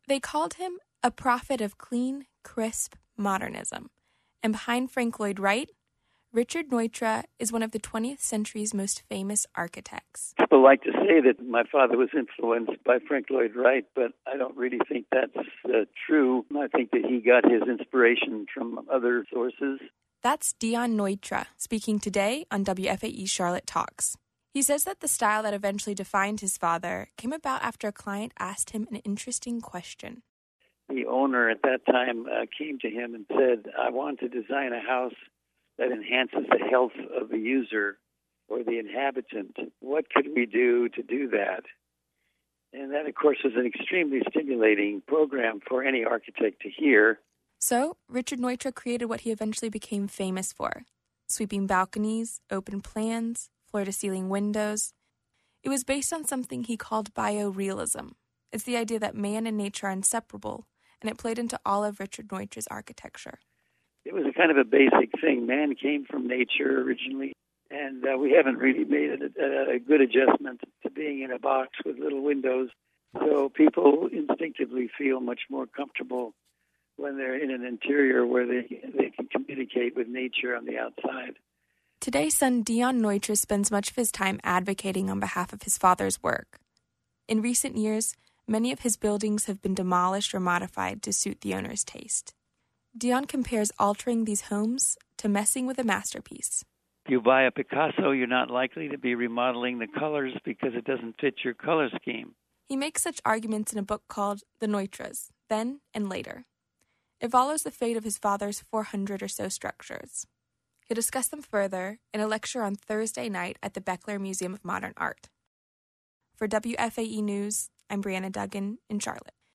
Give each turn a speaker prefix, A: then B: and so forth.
A: They called him a prophet of clean, crisp modernism. And behind Frank Lloyd Wright, Richard Neutra is one of the 20th century's most famous architects.
B: People like to say that my father was influenced by Frank Lloyd Wright, but I don't really think that's true. I think that he got his inspiration from other sources.
A: That's Dion Neutra speaking today on WFAE Charlotte Talks. He says that the style that eventually defined his father came about after a client asked him an interesting question.
B: The owner at that time came to him and said, I want to design a house that enhances the health of the user or the inhabitant. What could we do to do that? And that, of course, is an extremely stimulating program for any architect to hear.
A: So, Richard Neutra created what he eventually became famous for: sweeping balconies, open plans, floor-to-ceiling windows. It was based on something he called biorealism. It's the idea that man and nature are inseparable, and it played into all of Richard Neutra's architecture.
B: It was a kind of a basic thing. Man came from nature originally, and we haven't really made a good adjustment to being in a box with little windows. So people instinctively feel much more comfortable when they're in an interior where they can communicate with nature on the outside.
A: Today's son Dion Neutra spends much of his time advocating on behalf of his father's work. In recent years, many of his buildings have been demolished or modified to suit the owner's taste. Dion compares altering these homes to messing with a masterpiece.
B: If you buy a Picasso, you're not likely to be remodeling the colors because it doesn't fit your color scheme.
A: He makes such arguments in a book called The Neutras, Then and Later. It follows the fate of his father's 400 or so structures. He'll discuss them further in a lecture on Thursday night at the Beckler Museum of Modern Art. For WFAE News, I'm Brianna Duggan in Charlotte.